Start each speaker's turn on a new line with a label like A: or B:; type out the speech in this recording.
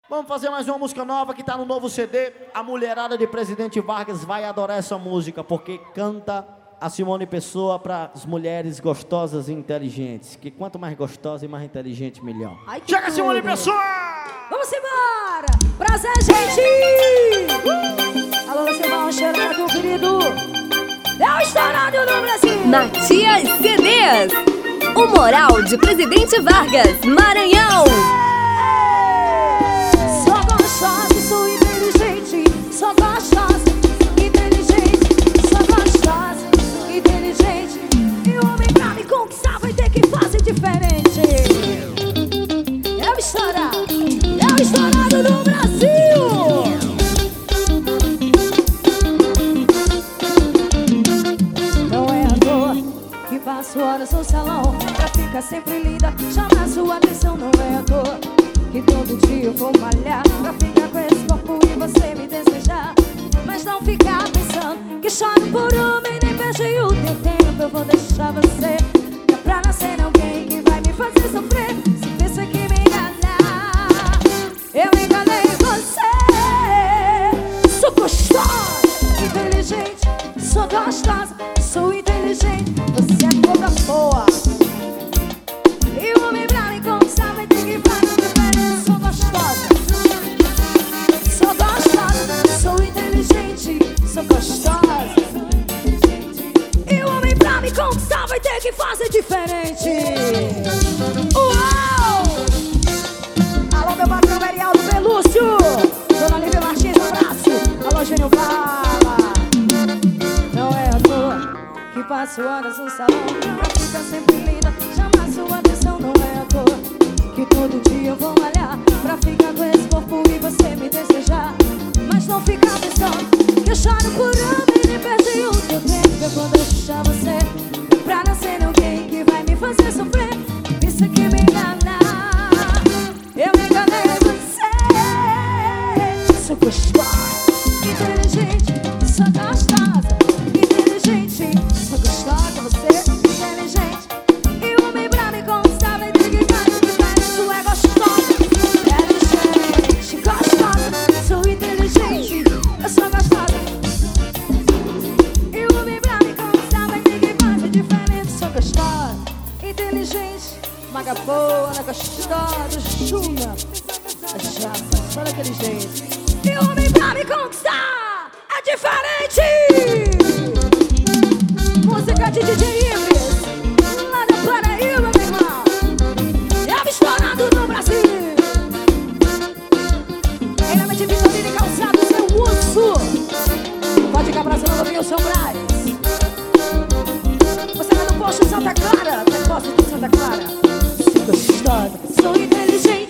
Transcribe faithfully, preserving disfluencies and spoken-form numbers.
A: Vamos fazer mais uma música nova que tá no novo C D. A mulherada de Presidente Vargas vai adorar essa música, porque canta a Simone Pessoa para as mulheres gostosas e inteligentes. Que quanto mais gostosa e mais inteligente, melhor.
B: Ai,
A: chega,
B: tudo.
A: Simone Pessoa!
B: Vamos embora! Prazer, gente! Uh! Alô, você vai cheirar do querido. É o estourado no Brasil!
C: Matias C Ds. O Moral de Presidente Vargas, Maranhão.
B: Sou gostosa, sou inteligente. Sou gostosa, inteligente. Sou gostosa, inteligente. E o homem pra me conquistar vai ter que fazer diferente. É o estourado, é o estourado no Brasil. Não é à toa que passo horas no salão pra ficar sempre linda, chamar sua atenção. Não é à toa que todo dia eu vou malhar pra ficar com esse corpo e você me desejar. Mas não ficar pensando que choro por homem, nem perdi o teu tempo. Eu vou deixar você, que é pra nascer alguém que vai me fazer sofrer. Se pensa que me enganar, eu enganei você. Sou gostosa, inteligente. Sou gostosa, sou inteligente. Você é toda boa. E o homem pra me conquistar vai ter que fazer diferença. Sou gostosa, sou gostosa, sou inteligente. Sou gostosa. E o homem pra me conquistar vai ter que fazer diferente. Uau! Alô, meu patrão Verialdo Pelúcio, Dona Lívia Martins, um abraço. Alô, Gênio Fala. Não é à toa que passo horas no salão pra ficar sempre linda, chamar sua atenção. Não é à toa que todo dia eu vou malhar pra ficar com esse corpo e você me desejar. Mas não ficar pensando que eu choro por homem, nem perdi o teu tempo. Eu vou deixar você pra nascer alguém que vai me fazer sofrer. Pensa que me enganar, eu me enganei você. Sou gostosa, inteligente. Sou gostosa, inteligente. Sou gostosa, você inteligente. E o homem pra me conquistar vai ter que fazer diferença. Tu é gostosa, inteligente. Gostosa, sou inteligente. Eu sou gostosa. E o homem pra me conquistar vai ter que fazer diferença. Sou gostosa, inteligente. Maga boa, gostosa, chuna. Já, só daquele jeito. E o homem pra me conquistar é diferente. Música de D J Ives, lá da Paraíba, meu irmão. É o estourado no Brasil. Em nome de Vitorino e Calçado, seu urso. Pode ficar abraçando o meu São Brás. Você vai no posto Santa Clara, tem posto de Santa Clara. Sou gostosa, sou inteligente.